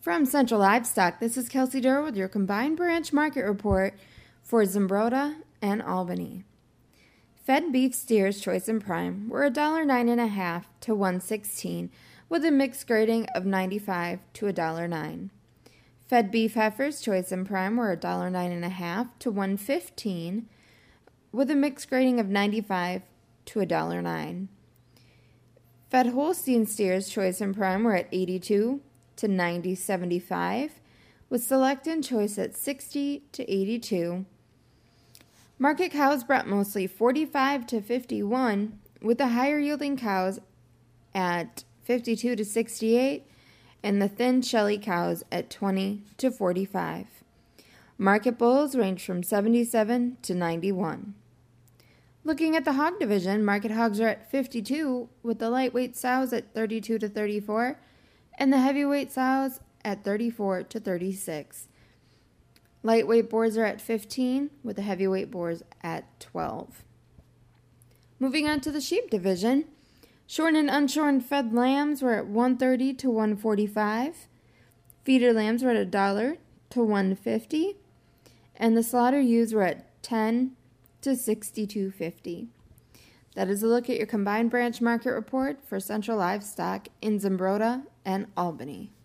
From Central Livestock, this is Kelsey Durr with your combined branch market report for Zumbrota and Albany. Fed beef steers choice and prime were $1.09.5 to $1.16 with a mixed grading of 95 to $1.09. Fed beef heifers choice and prime were $1.09.5 to $1.15 with a mixed grading of 95 to $1.09. Fed Holstein steers choice and prime were at 82 to 90.75 with select and choice at 60 to 82. Market cows brought mostly 45 to 51 with the higher yielding cows at 52 to 68 and the thin shelly cows at 20 to 45. Market bulls range from 77 to 91. Looking at the hog division, market hogs are at 52 with the lightweight sows at 32 to 34 and the heavyweight sows at 34 to 36. Lightweight boars are at 15 with the heavyweight boars at 12. Moving on to the sheep division, shorn and unshorn fed lambs were at 130 to 145. Feeder lambs were at $1 to 150 and the slaughter ewes were at 10 to 62.50. That is a look at your combined branch market report for Central Livestock in Zumbrota and Albany.